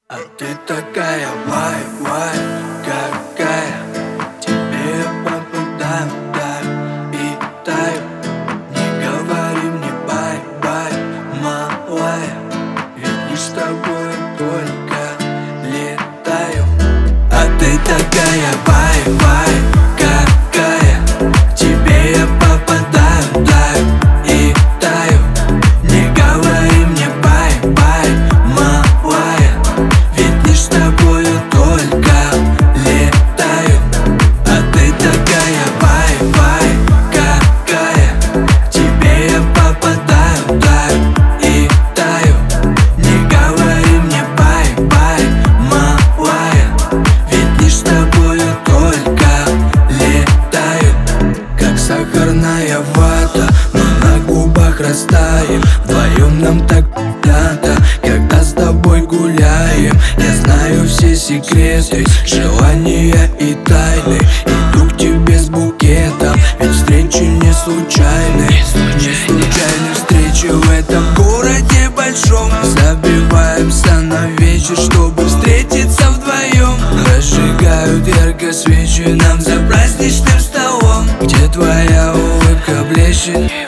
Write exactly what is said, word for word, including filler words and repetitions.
А ты такая, вай, вай, какая. Тебе я попадаю, таю и таю. Не говори мне бай-бай, малая, ведь лишь с тобой только летаю. А ты такая, вай, вай, какая. Тебе я попадаю, таю и таю. Не говори мне бай-бай, малая, ведь лишь с тобою только летаю. А ты такая, вай-вай, какая. Тебе я попадаю, таю и таю. Не говори мне бай-бай, малая, ведь лишь с тобою только летаю. Как сахарная вата, но на губах растаем. Вдвоем нам так надо, когда с тобой гуляем. Я знаю все секреты, желания и тайны. Иду к тебе с букетом, ведь встречи не случайны. Не случайны встречи в этом городе большом. Забиваемся на вечер, чтобы встретиться вдвоем. Разжигают ярко свечи нам за праздничным столом, где твоя улыбка блещет.